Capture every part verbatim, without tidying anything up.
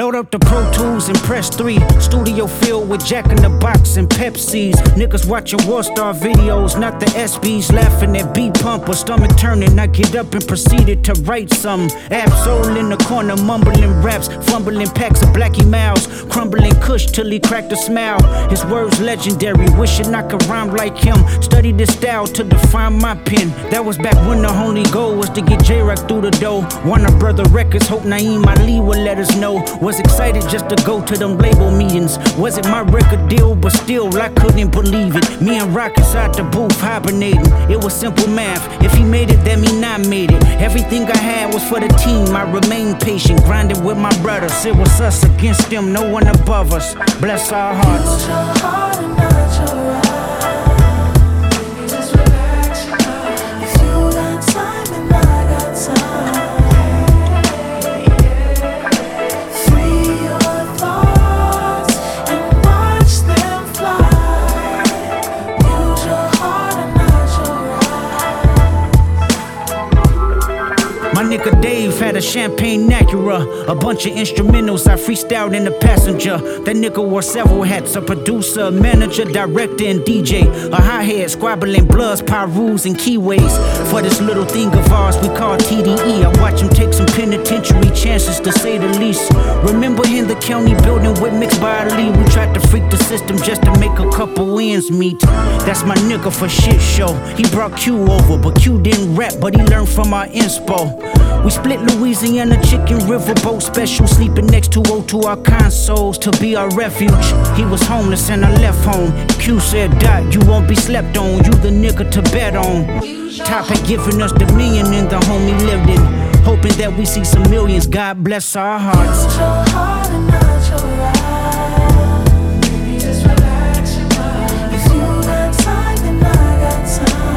Load up the Pro Tools and press three. Studio filled with Jack in the Box and Pepsis. Niggas watching Warstar videos, not the S Bs. Laughing at beat pump or stomach turning. I get up and proceeded to write some. Absol in the corner, mumbling raps, fumbling packs of Blackie Mouse, crumbling Kush till he cracked a smile. His words legendary, wishing I could rhyme like him. Studied this style to define my pen. That was back when the only goal was to get J-Rock through the door. Warner Brother Records, hope Naeem Ali would let us know. Was excited just to go to them label meetings. Was it my record deal? But still, I couldn't believe it. Me and Rock inside the booth hibernating. It was simple math. If he made it, that mean I made it. Everything I had was for the team. I remained patient, grinding with my brothers. It was us against them, no one above us. Bless our hearts. Use your heart and not your eyes. Nigga Dave had a champagne Acura, a bunch of instrumentals I freestyled in the passenger. That nigga wore several hats, a producer, manager, director, and D J. A hi-hat, squabbling bloods, pyrus, and keyways. For this little thing of ours we call T D E. I watch him take some penitentiary chances, to say the least. Remember in the county building with Mixed by Ali, we tried to freak the system just to make a couple ends meet. That's my nigga for shit show. He brought Q over, but Q didn't rap, but he learned from our inspo. We split Louisiana chicken riverboat special, sleeping next to O to our consoles to be our refuge. He was homeless and I left home. Q said, Dot, you won't be slept on, you the nigga to bet on. Top had given us the million in the home he lived in, hoping that we see some millions. God bless our hearts. Use your heart and not your eyes. Baby, just relax your mind. If you got time, then I got time.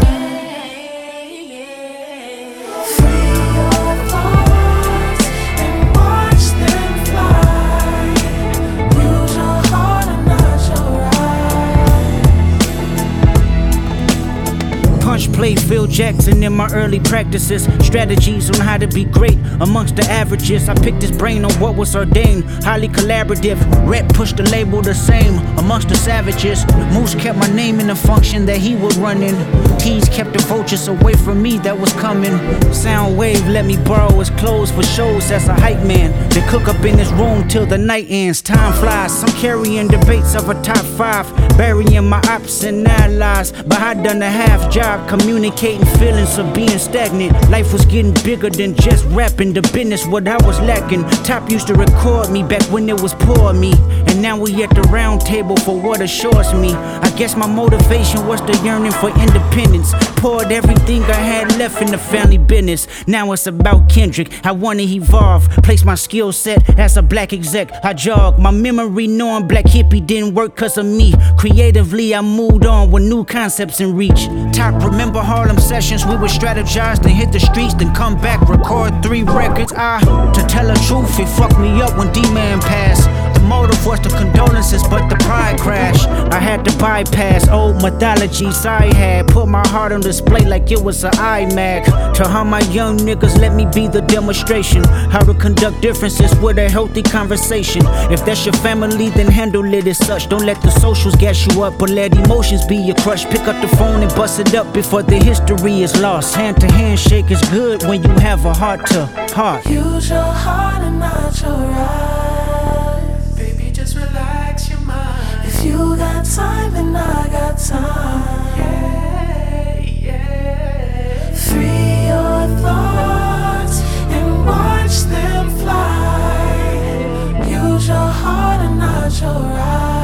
Punch play Phil Jackson in my early practices. Strategies on how to be great amongst the averages. I picked his brain on what was ordained. Highly collaborative. Rep pushed the label the same amongst the savages. Moose kept my name in the function that he would run in. Tease kept the vultures away from me that was coming. Soundwave let me borrow his clothes for shows as a hype man. They cook up in his room till the night ends. Time flies. Some carrying debates of a top five. Burying my ops and allies. But I done a half job communicating feelings of being stagnant. Life was getting bigger than just rapping. The business what I was lacking. Top used to record me back when it was poor me, and now we at the round table for what assures me. I guess my motivation was the yearning for independence. Poured everything I had left in the family business. Now it's about Kendrick. I wanna evolve, place my skill set as a black exec. I jog my memory knowing Black Hippie didn't work cause of me. Creatively I moved on with new concepts in reach. Top remember Harlem sessions, we would strategize, then hit the streets, then come back, record three records. I, to tell the truth, it fucked me up when D-Man passed. The motive was the condolences, but the pride crashed. I had to bypass old mythologies I had, put my heart on display like it was an iMac. To how my young niggas let me be the demonstration, how to conduct differences with a healthy conversation. If that's your family, then handle it as such. Don't let the socials gas you up, but let emotions be your crush. Pick up the phone and bust it up before the history is lost. Hand to hand shake is good when you have a heart to heart. Use your heart and not your eyes. Baby, just relax your mind. If you got time, then I got time. Yeah, yeah. Free your thoughts and watch them fly. Use your heart and not your eyes.